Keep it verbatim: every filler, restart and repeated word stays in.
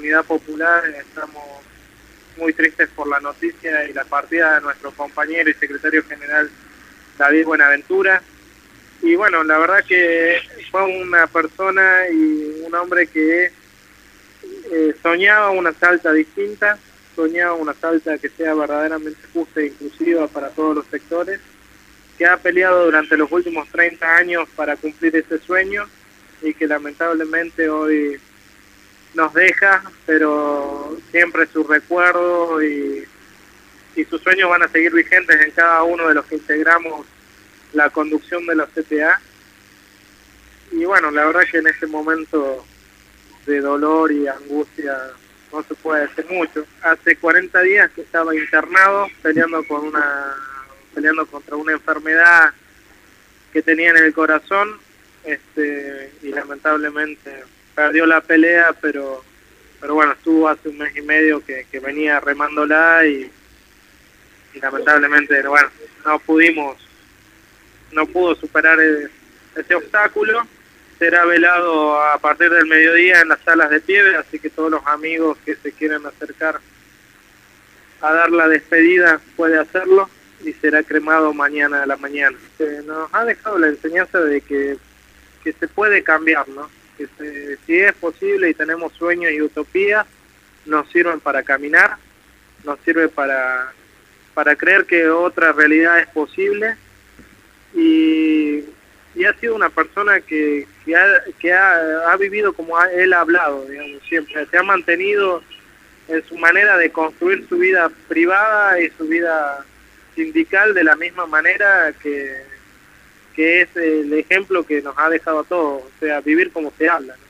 Unidad Popular estamos muy tristes por la noticia y la partida de nuestro compañero y secretario general David Buenaventura. Y bueno, la verdad que fue una persona y un hombre que eh, soñaba una Salta distinta, soñaba una Salta que sea verdaderamente justa e inclusiva para todos los sectores, que ha peleado durante los últimos treinta años para cumplir ese sueño y que lamentablemente hoy nos deja, pero siempre sus recuerdos y, y sus sueños van a seguir vigentes en cada uno de los que integramos la conducción de la C T A. Y bueno, la verdad que en este momento de dolor y angustia no se puede decir mucho. Hace cuarenta días que estaba internado peleando con una peleando contra una enfermedad que tenía en el corazón, este y lamentablemente perdió la pelea, pero pero bueno, estuvo hace un mes y medio que, que venía remándola y, y lamentablemente bueno, no pudimos no pudo superar el, ese obstáculo. Será velado a partir del mediodía en las salas de Pieve, así que todos los amigos que se quieran acercar a dar la despedida puede hacerlo y será cremado mañana a la mañana. Eh, nos ha dejado la enseñanza de que, que se puede cambiar, ¿no? Que se, si es posible y tenemos sueños y utopías, nos sirven para caminar, nos sirve para, para creer que otra realidad es posible. Y, y ha sido una persona que, que, ha, que ha, ha vivido como ha, él ha hablado, digamos, siempre. Se ha mantenido en su manera de construir su vida privada y su vida sindical de la misma manera que, que es el ejemplo que nos ha dejado a todos, o sea, vivir como se habla, ¿no?